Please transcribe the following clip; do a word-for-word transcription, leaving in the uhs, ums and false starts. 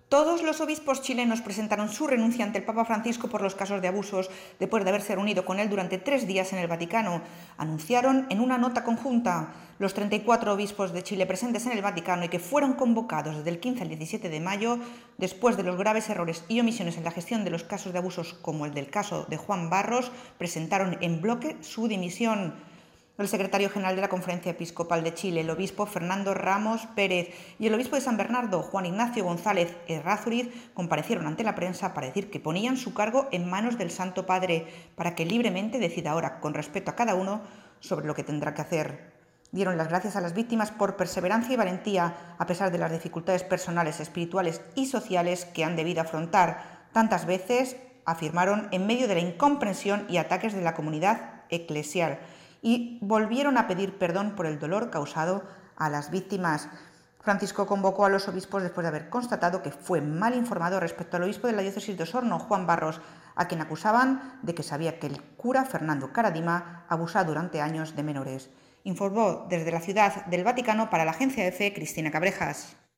Todos los obispos chilenos presentaron su renuncia ante el Papa Francisco por los casos de abusos después de haberse reunido con él durante tres días en el Vaticano. Anunciaron en una nota conjunta. Los treinta y cuatro obispos de Chile presentes en el Vaticano y que fueron convocados desde el quince al diecisiete de mayo, después de los graves errores y omisiones en la gestión de los casos de abusos como el del caso de Juan Barros, presentaron en bloque su dimisión. El secretario general de la Conferencia Episcopal de Chile, el obispo Fernando Ramos Pérez, y el obispo de San Bernardo, Juan Ignacio González Errázuriz, comparecieron ante la prensa para decir que ponían su cargo en manos del Santo Padre para que libremente decida ahora, con respeto a cada uno, sobre lo que tendrá que hacer. Dieron las gracias a las víctimas por perseverancia y valentía, a pesar de las dificultades personales, espirituales y sociales que han debido afrontar. Tantas veces, afirmaron, en medio de la incomprensión y ataques de la comunidad eclesial, y volvieron a pedir perdón por el dolor causado a las víctimas. Francisco convocó a los obispos después de haber constatado que fue mal informado respecto al obispo de la diócesis de Osorno, Juan Barros, a quien acusaban de que sabía que el cura Fernando Caradima abusaba durante años de menores. Informó desde la Ciudad del Vaticano para la Agencia EFE Cristina Cabrejas.